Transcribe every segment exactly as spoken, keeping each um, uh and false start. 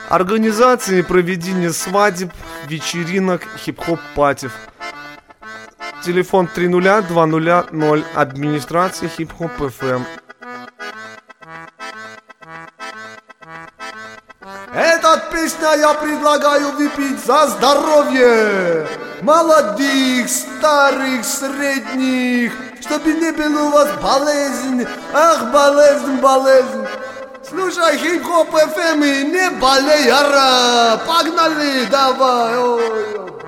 Организация и проведение свадеб, вечеринок, хип-хоп-патев. Телефон три ноль два ноль ноль. Администрация Хип-хоп эф эм. Этот песня я предлагаю выпить за здоровье молодых, старых, средних, чтобы не было у вас болезнь. Ах, болезнь, болезнь. Слушай, Хип-хоп эф эм, и не болей, ара. Погнали, давай. Ой,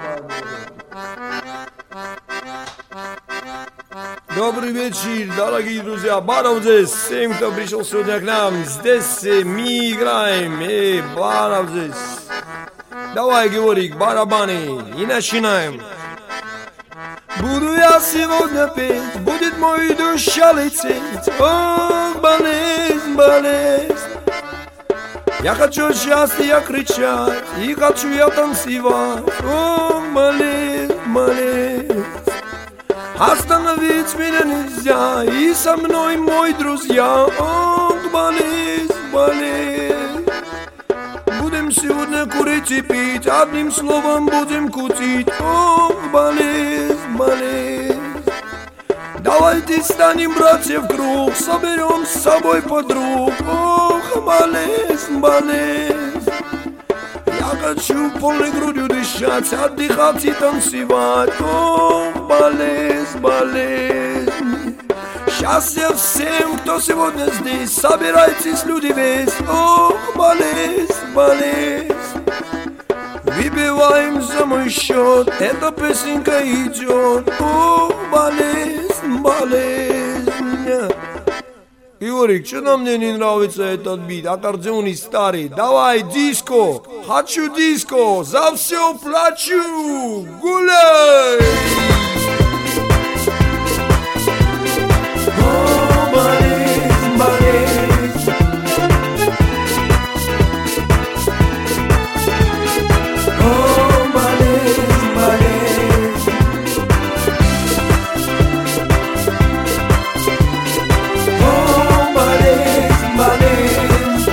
Добрый вечер, дорогие друзья, Баров здесь, всем, кто пришел сегодня к нам, здесь мы играем, эй, Баров здесь. Давай, Георгик, барабаны, и начинаем. Буду я сегодня петь, будет мой душа лететь, ох, болезнь, болезнь. Я хочу счастья кричать, и хочу я танцевать, ох, болезнь, болезнь. Остановить меня нельзя, и со мной мой друзья. Ох, болезнь, болезнь. Будем сегодня курить и пить, одним словом будем кутить. Ох, болезнь, болезнь. Давайте станем, братья, в круг, соберем с собой подруг. Ох, болезнь, болезнь. Я хочу полной грудью дышать, отдыхать и танцевать. Ох, болезнь, болезнь. Счастье всем, кто сегодня здесь, собирайтесь, люди, весь. Ох, болезнь, болезнь. Выпиваем за мой счет, эта песенка идет. Ох, болезнь, болезнь. Георгик, что-то мне не нравится этот бит, аккордеон старый. Давай, диско, хочу диско, за все плачу, гуляй! О, болезнь, болезнь. О, болезнь, болезнь. О, болезнь, болезнь.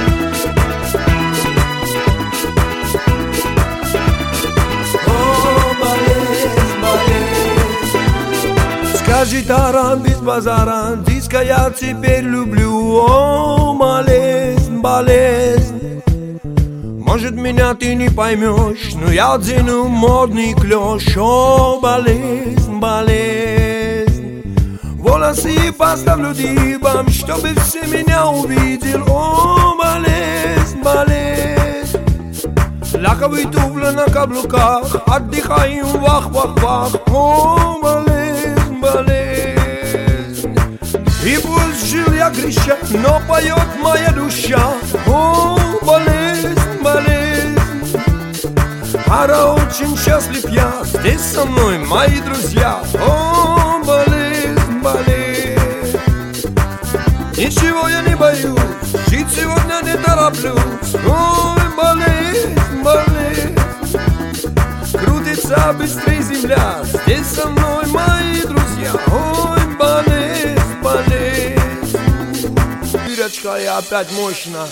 О, болезнь, болезнь. Скажи, таран, без базара, диско я теперь люблю. О, болезнь, болезнь. Может, меня ты не поймешь, но я одену модный клеш. О, болезнь, болезнь. Волосы поставлю дыбом, чтобы все меня увидел. О, болезнь, болезнь. Лаковые туфли на каблуках, отдыхаем, вах-вах-вах. О, болезнь, болезнь. И пусть жил я греша, но поет моя душа. О, болезнь, болезнь. Ара, очень счастлив я, здесь со мной мои друзья. О, болезнь, болезнь. Ничего я не боюсь, жить сегодня не тороплюсь. Ой, болезнь, болезнь. Крутится быстрее земля, здесь со мной мои друзья. Ой, болезнь, болезнь. Дырочка и опять мощно.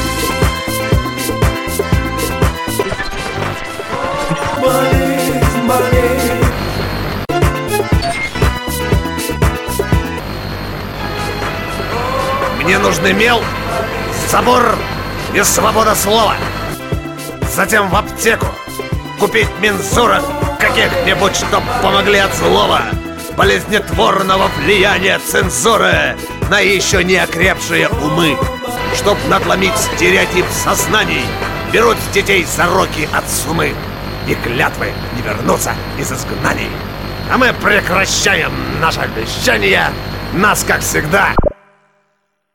Болезнь, болезнь. Мне нужны мел, забор и свобода слова. Затем в аптеку купить мензурок каких-нибудь, чтоб помогли от злого болезнетворного влияния цензуры на еще не окрепшие умы. Чтоб надломить стереотип сознаний, берут детей за руки от сумы. И клятвы не вернутся из изгнаний. А мы прекращаем наше обещание. Нас, как всегда,